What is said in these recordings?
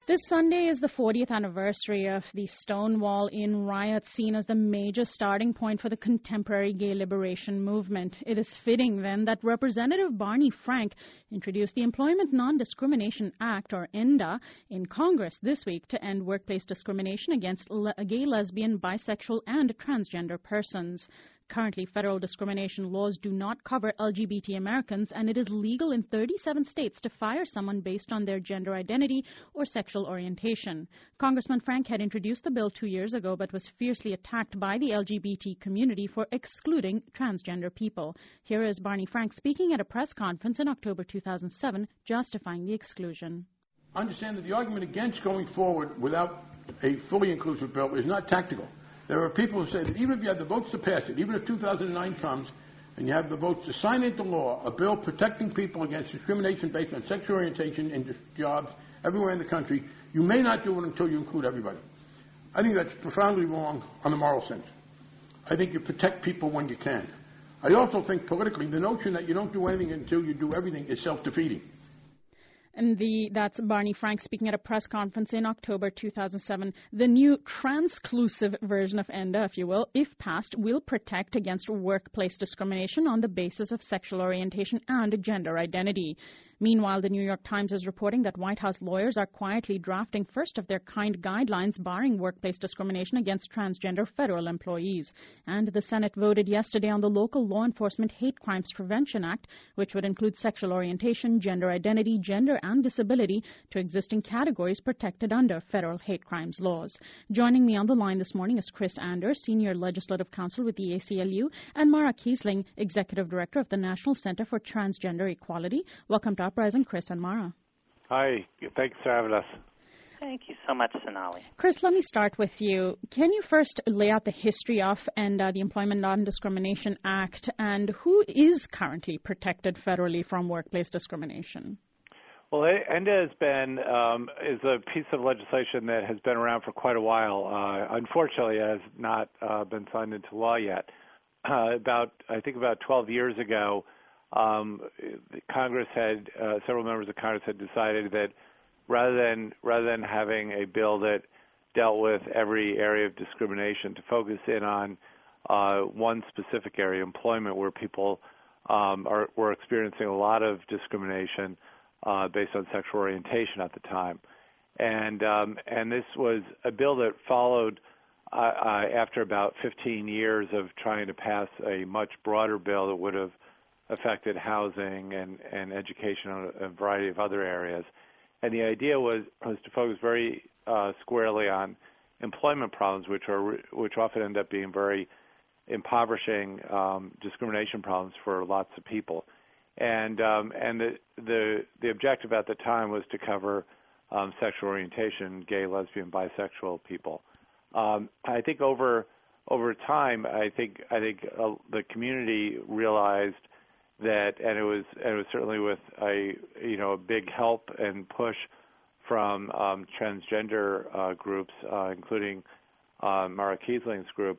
This Sunday is the 40th anniversary of the Stonewall Inn riot, seen as the major starting point for the contemporary gay liberation movement. It is fitting, then, that Representative Barney Frank introduced the Employment Non-Discrimination Act, or ENDA, in Congress this week to end workplace discrimination against gay, lesbian, bisexual, and transgender persons. Currently, federal discrimination laws do not cover LGBT Americans, and it is legal in 37 states to fire someone based on their gender identity or sexual orientation. Congressman Frank had introduced the bill 2 years ago, but was fiercely attacked by the LGBT community for excluding transgender people. Here is Barney Frank speaking at a press conference in October 2007, justifying the exclusion. Understand that the argument against going forward without a fully inclusive bill is not tactical. There are people who say that even if you have the votes to pass it, even if 2009 comes and you have the votes to sign into law a bill protecting people against discrimination based on sexual orientation in jobs everywhere in the country, you may not do it until you include everybody. I think that's profoundly wrong on the moral sense. I think you protect people when you can. I also think politically the notion that you don't do anything until you do everything is self-defeating. And that's Barney Frank speaking at a press conference in October 2007. The new transclusive version of ENDA, if you will, if passed, will protect against workplace discrimination on the basis of sexual orientation and gender identity. Meanwhile, the New York Times is reporting that White House lawyers are quietly drafting first-of-their-kind guidelines barring workplace discrimination against transgender federal employees. And the Senate voted yesterday on the Local Law Enforcement Hate Crimes Prevention Act, which would include sexual orientation, gender identity, gender, and disability to existing categories protected under federal hate crimes laws. Joining me on the line this morning is Chris Anders, Senior Legislative Counsel with the ACLU, and Mara Kiesling, Executive Director of the National Center for Transgender Equality. Welcome to Uprising, Chris and Mara. Hi, thanks for having us. Thank you so much, Sonali. Chris, let me start with you. Can you first lay out the history of ENDA, the Employment Non-Discrimination Act, and who is currently protected federally from workplace discrimination? Well, ENDA has been is a piece of legislation that has been around for quite a while. Unfortunately, it has not been signed into law yet. About 12 years ago, Congress had several members of Congress had decided that rather than having a bill that dealt with every area of discrimination, to focus in on one specific area, employment, where people were experiencing a lot of discrimination based on sexual orientation at the time, and this was a bill that followed after about 15 years of trying to pass a much broader bill that would have affected housing and education on a variety of other areas. And the idea was to focus very squarely on employment problems, which often end up being very impoverishing discrimination problems for lots of people. And the objective at the time was to cover sexual orientation, gay, lesbian, bisexual people. I think over time, I think the community realized that, and it was certainly with a big help and push from transgender groups, including Mara Kiesling's group.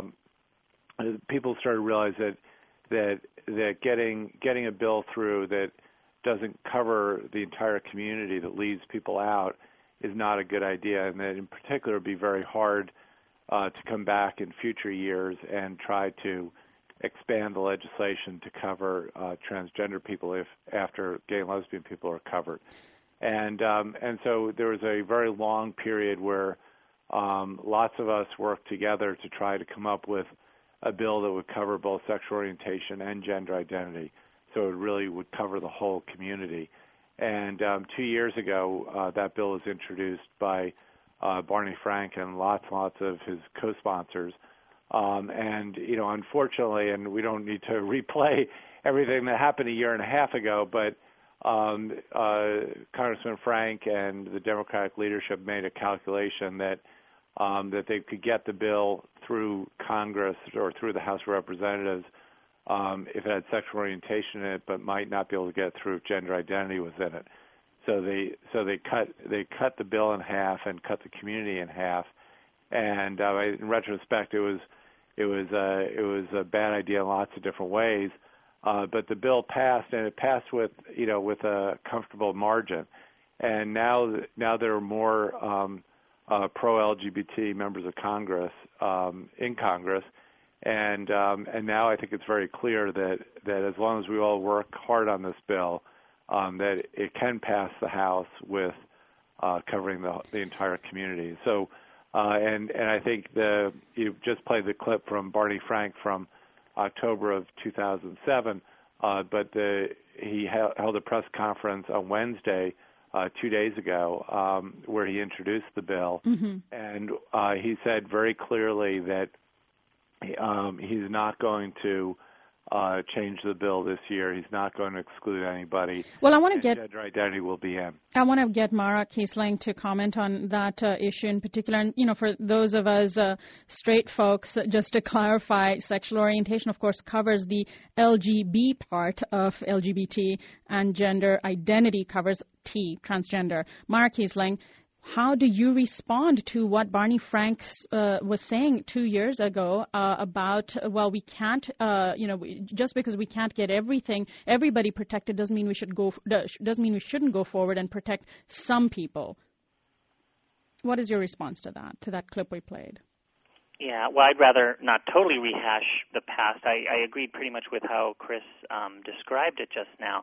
People started to realize that getting a bill through that doesn't cover the entire community, that leaves people out, is not a good idea, and that in particular it would be very hard to come back in future years and try to expand the legislation to cover transgender people after gay and lesbian people are covered. And so there was a very long period where lots of us worked together to try to come up with a bill that would cover both sexual orientation and gender identity, so it really would cover the whole community. And 2 years ago, that bill was introduced by Barney Frank and lots of his co-sponsors. And, unfortunately, and we don't need to replay everything that happened a year and a half ago, but Congressman Frank and the Democratic leadership made a calculation that they could get the bill through Congress or through the House of Representatives if it had sexual orientation in it, but might not be able to get it through if gender identity was in it. So they cut the bill in half and cut the community in half. And in retrospect, it was a bad idea in lots of different ways. But the bill passed, and it passed with a comfortable margin. and now there are more pro-LGBT members of Congress in Congress, and now I think it's very clear that as long as we all work hard on this bill, that it can pass the House with covering the entire community. So, and I think you just played the clip from Barney Frank from October of 2007, but he held a press conference on Wednesday, 2 days ago, where he introduced the bill, and he said very clearly that he's not going to change the bill this year. He's not going to exclude anybody. Well, I want to get gender identity will be in. I want to get Mara Kiesling to comment on that issue in particular. And, for those of us straight folks, just to clarify, sexual orientation, of course, covers the LGB part of LGBT, and gender identity covers T, transgender. Mara Kiesling, how do you respond to what Barney Frank was saying 2 years ago about, well, we can't, just because we can't get everybody protected doesn't mean we shouldn't go forward and protect some people. What is your response to that clip we played? Yeah, well, I'd rather not totally rehash the past. I agreed pretty much with how Chris described it just now.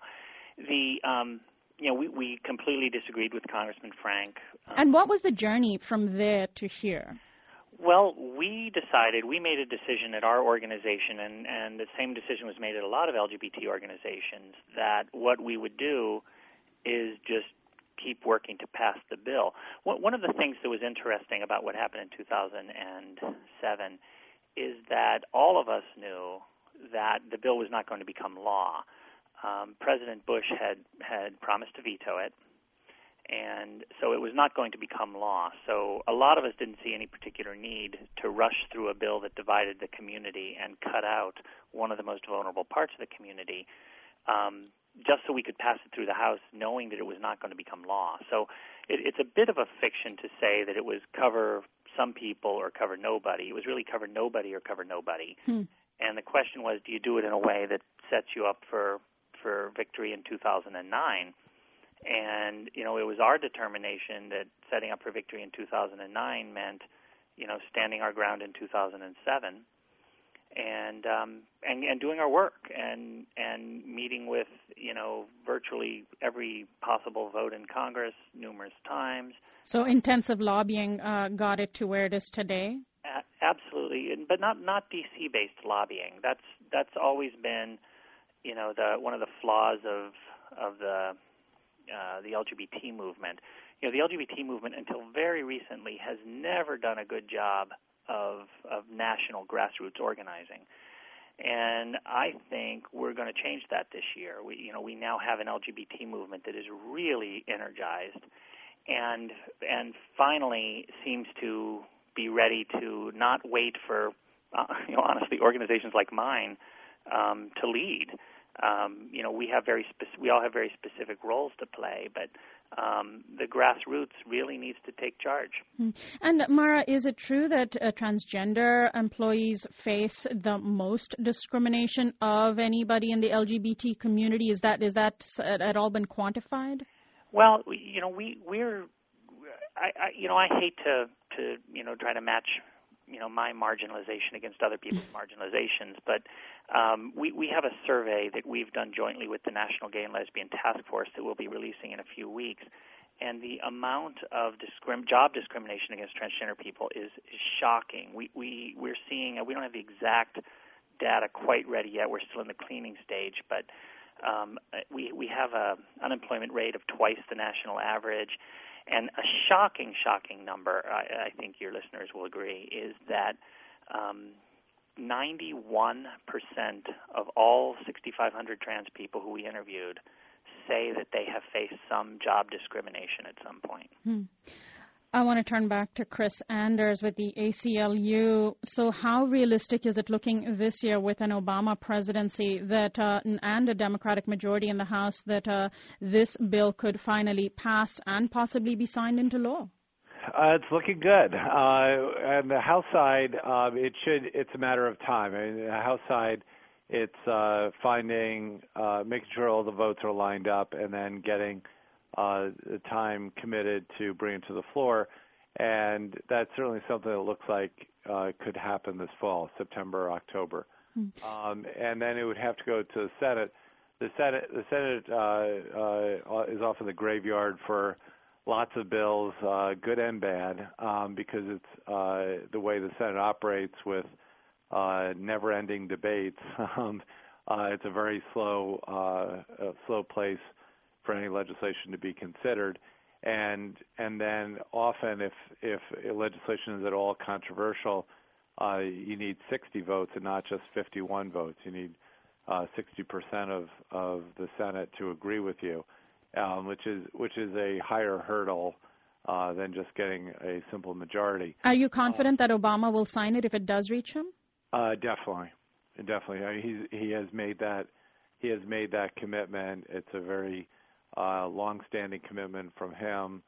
We completely disagreed with Congressman Frank. And what was the journey from there to here? Well, we made a decision at our organization, and the same decision was made at a lot of LGBT organizations, that what we would do is just keep working to pass the bill. One of the things that was interesting about what happened in 2007 is that all of us knew that the bill was not going to become law. President Bush had promised to veto it, and so it was not going to become law. So a lot of us didn't see any particular need to rush through a bill that divided the community and cut out one of the most vulnerable parts of the community, just so we could pass it through the House knowing that it was not going to become law. So it's a bit of a fiction to say that it was cover some people or cover nobody. It was really cover nobody or cover nobody. And the question was, do you do it in a way that sets you up for victory in 2009? And, it was our determination that setting up for victory in 2009 meant, standing our ground in 2007 and doing our work and meeting with, virtually every possible vote in Congress numerous times. So intensive lobbying got it to where it is today? Absolutely, but not DC-based lobbying. That's always been one of the flaws of the LGBT movement. The LGBT movement until very recently has never done a good job of national grassroots organizing. And I think we're going to change that this year. We now have an LGBT movement that is really energized and finally seems to be ready to not wait for honestly organizations like mine to lead. We all have very specific roles to play, but the grassroots really needs to take charge. And Mara, is it true that transgender employees face the most discrimination of anybody in the LGBT community? Is that at all been quantified? Well, I hate to try to match my marginalization against other people's marginalizations, but we have a survey that we've done jointly with the National Gay and Lesbian Task Force that we'll be releasing in a few weeks, and the amount of job discrimination against transgender people is shocking. We're seeing, we don't have the exact data quite ready yet. We're still in the cleaning stage, but we have an unemployment rate of twice the national average. And a shocking number, I think your listeners will agree, is that 91% of all 6,500 trans people who we interviewed say that they have faced some job discrimination at some point. I want to turn back to Chris Anders with the ACLU. So how realistic is it looking this year with an Obama presidency that and a Democratic majority in the House that this bill could finally pass and possibly be signed into law? It's looking good. On the House side, it's a matter of time. I mean, the House side, it's making sure all the votes are lined up and then getting the time committed to bring it to the floor, and that's certainly something that looks like could happen this fall, September, October. And then it would have to go to the Senate. The Senate is often the graveyard for lots of bills, good and bad, because it's the way the Senate operates with never-ending debates. It's a very slow place for any legislation to be considered, and then often if legislation is at all controversial, you need 60 votes and not just 51 votes. You need 60% of the Senate to agree with you, which is a higher hurdle than just getting a simple majority. Are you confident that Obama will sign it if it does reach him? Definitely. I mean, he has made that commitment. It's a very long-standing commitment from him,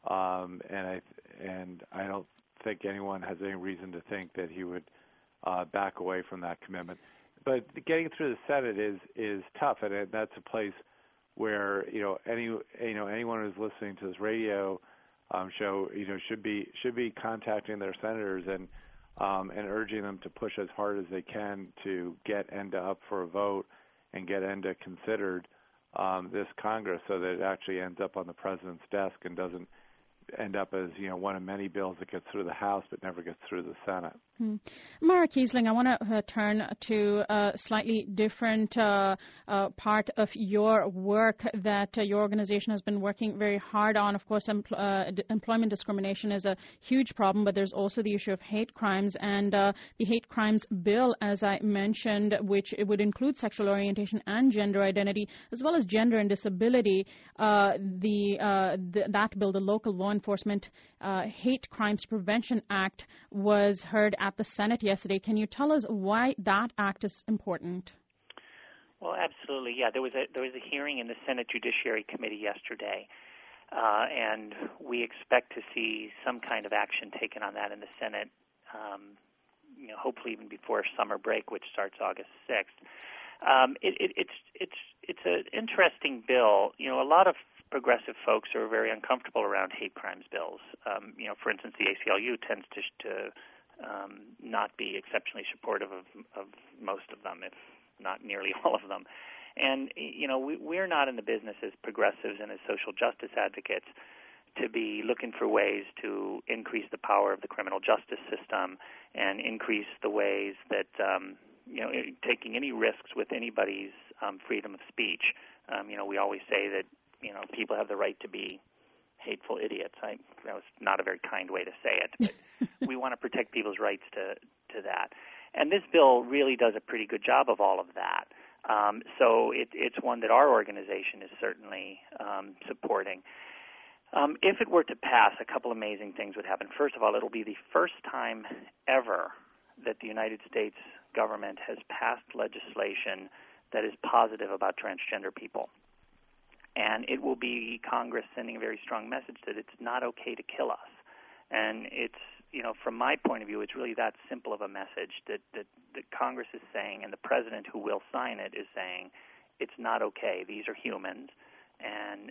and I don't think anyone has any reason to think that he would back away from that commitment. But getting through the Senate is tough, and that's a place where anyone who's listening to this radio show should be contacting their senators and urging them to push as hard as they can to get ENDA up for a vote and get ENDA considered this Congress, so that it actually ends up on the president's desk and doesn't end up as one of many bills that gets through the House but never gets through the Senate. Mara Kiesling, I want to turn to a slightly different part of your work that your organization has been working very hard on. Of course, employment discrimination is a huge problem, but there's also the issue of hate crimes, and the hate crimes bill, as I mentioned, which it would include sexual orientation and gender identity, as well as gender and disability. That bill, the Local Law Enforcement Hate Crimes Prevention Act, was heard at the Senate yesterday. Can you tell us why that act is important? Well, absolutely. Yeah, there was a hearing in the Senate Judiciary Committee yesterday, and we expect to see some kind of action taken on that in the Senate. Hopefully even before summer break, which starts August 6th. It's an interesting bill. A lot of progressive folks are very uncomfortable around hate crimes bills. For instance, the ACLU tends to not be exceptionally supportive of most of them, if not nearly all of them. And, we're not in the business as progressives and as social justice advocates to be looking for ways to increase the power of the criminal justice system and increase the ways that, taking any risks with anybody's freedom of speech. We always say that, people have the right to be hateful idiots. That was not a very kind way to say it, but we want to protect people's rights to that. And this bill really does a pretty good job of all of that. So it's one that our organization is certainly supporting. If it were to pass, a couple amazing things would happen. First of all, it'll be the first time ever that the United States government has passed legislation that is positive about transgender people. And it will be Congress sending a very strong message that it's not okay to kill us. And it's, from my point of view, it's really that simple of a message that Congress is saying, and the president who will sign it is saying, it's not okay. These are humans. And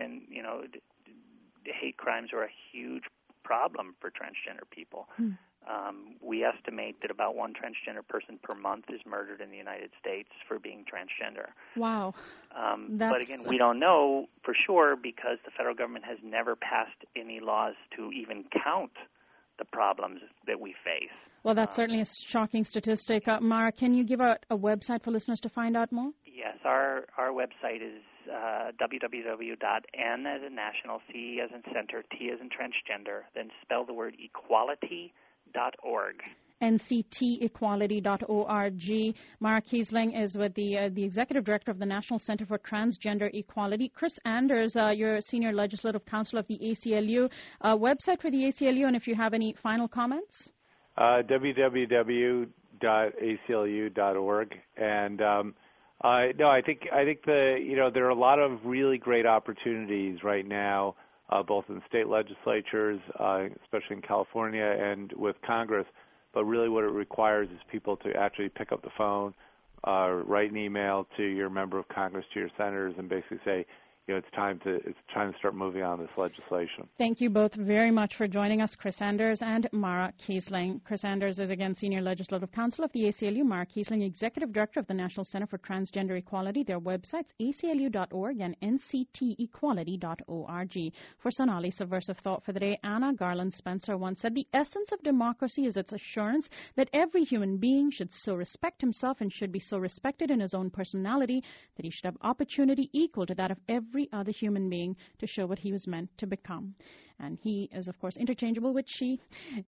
hate crimes are a huge problem for transgender people. We estimate that about one transgender person per month is murdered in the United States for being transgender. Wow. But again, we don't know for sure because the federal government has never passed any laws to even count the problems that we face. Well, that's certainly a shocking statistic. Mara, can you give out a website for listeners to find out more? Yes, our website is www.n as in national, C as in center, T as in transgender, then spell the word equality.org. nctequality.org. Mara Kiesling is with the Executive Director of the National Center for Transgender Equality. Chris Anders, you're Senior Legislative Counsel of the ACLU. Website for the ACLU, and if you have any final comments? www.aclu.org. And I think there are a lot of really great opportunities right now, both in state legislatures, especially in California, and with Congress. But really what it requires is people to actually pick up the phone, write an email to your member of Congress, to your senators, and basically say, it's time to start moving on this legislation. Thank you both very much for joining us, Chris Anders and Mara Kiesling. Chris Anders is again Senior Legislative Counsel of the ACLU. Mara Kiesling, Executive Director of the National Center for Transgender Equality. Their websites, aclu.org and nctequality.org. For Sonali's Subversive Thought for the day, Anna Garland Spencer once said, "The essence of democracy is its assurance that every human being should so respect himself and should be so respected in his own personality that he should have opportunity equal to that of every other human being to show what he was meant to become." And he is, of course, interchangeable with she.